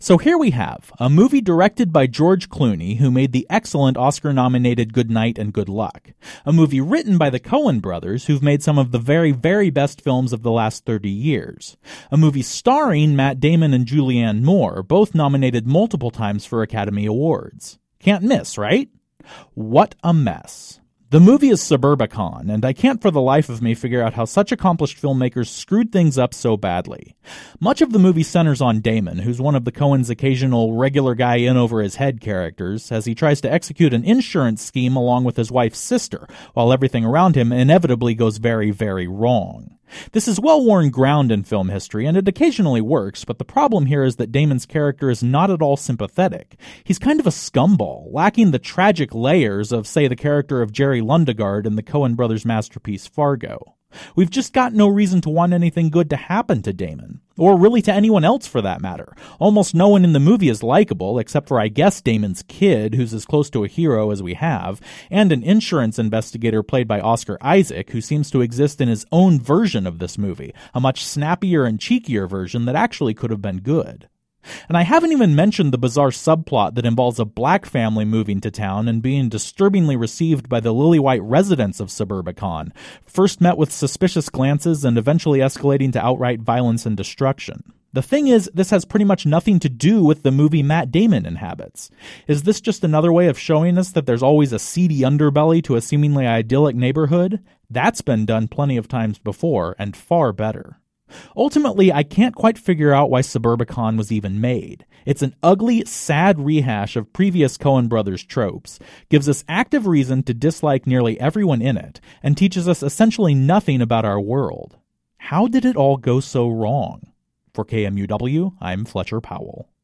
So here we have a movie directed by George Clooney, who made the excellent Oscar-nominated Good Night and Good Luck. A movie written by the Coen brothers, who've made some of the very, very best films of the last 30 years. A movie starring Matt Damon and Julianne Moore, both nominated multiple times for Academy Awards. Can't miss, right? What a mess. The movie is Suburbicon, and I can't for the life of me figure out how such accomplished filmmakers screwed things up so badly. Much of the movie centers on Damon, who's one of the Coens' occasional regular guy in over his head characters, as he tries to execute an insurance scheme along with his wife's sister, while everything around him inevitably goes very, very wrong. This is well-worn ground in film history, and it occasionally works, but the problem here is that Damon's character is not at all sympathetic. He's kind of a scumball, lacking the tragic layers of, say, the character of Jerry Lundegaard in the Coen brothers' masterpiece Fargo. We've just got no reason to want anything good to happen to Damon. Or really to anyone else for that matter. Almost no one in the movie is likable, except for I guess Damon's kid, who's as close to a hero as we have, and an insurance investigator played by Oscar Isaac, who seems to exist in his own version of this movie, a much snappier and cheekier version that actually could have been good. And I haven't even mentioned the bizarre subplot that involves a black family moving to town and being disturbingly received by the lily-white residents of Suburbicon, first met with suspicious glances and eventually escalating to outright violence and destruction. The thing is, this has pretty much nothing to do with the movie Matt Damon inhabits. Is this just another way of showing us that there's always a seedy underbelly to a seemingly idyllic neighborhood? That's been done plenty of times before, and far better. Ultimately, I can't quite figure out why Suburbicon was even made. It's an ugly, sad rehash of previous Coen brothers tropes, gives us active reason to dislike nearly everyone in it, and teaches us essentially nothing about our world. How did it all go so wrong? For KMUW, I'm Fletcher Powell.